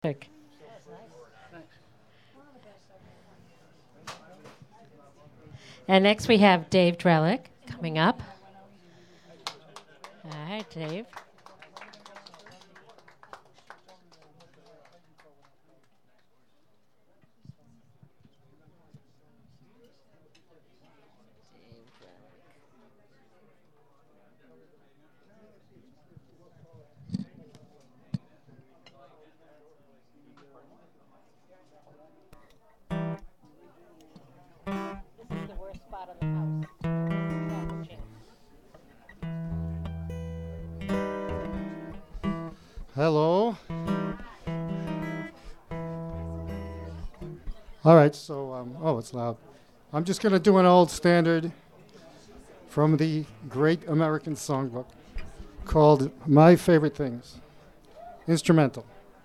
Pick. And next we have Dave Drellick coming up. All right, Dave. This is the worst spot on the house. Hello. All right, so, it's loud. I'm just going to do an old standard from the Great American Songbook called My Favorite Things, instrumental.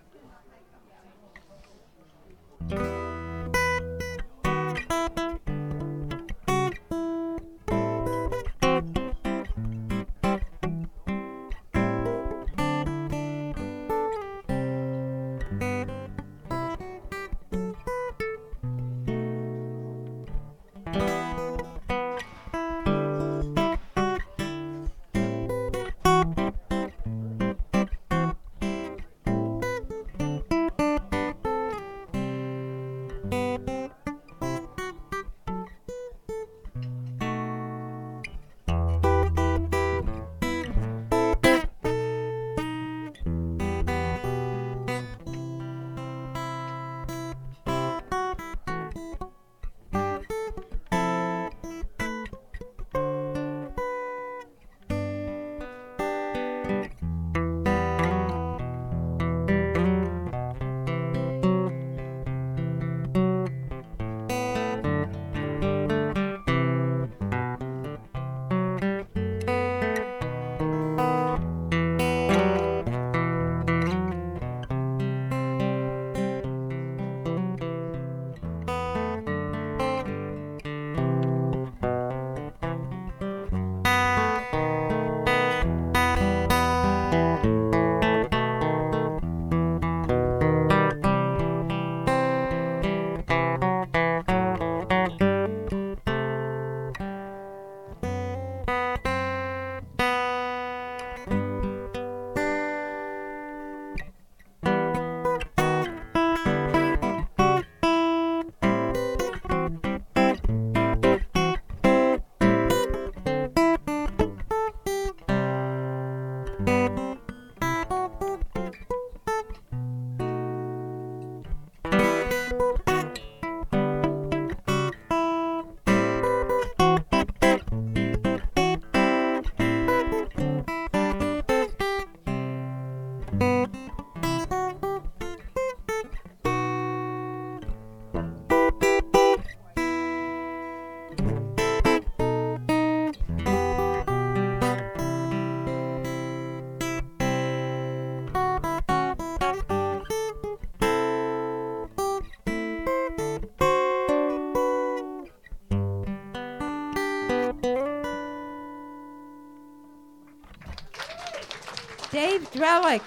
Dave Drellick,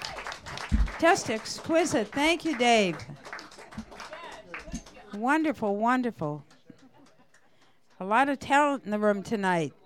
just exquisite. Thank you, Dave. Wonderful, wonderful. A lot of talent in the room tonight.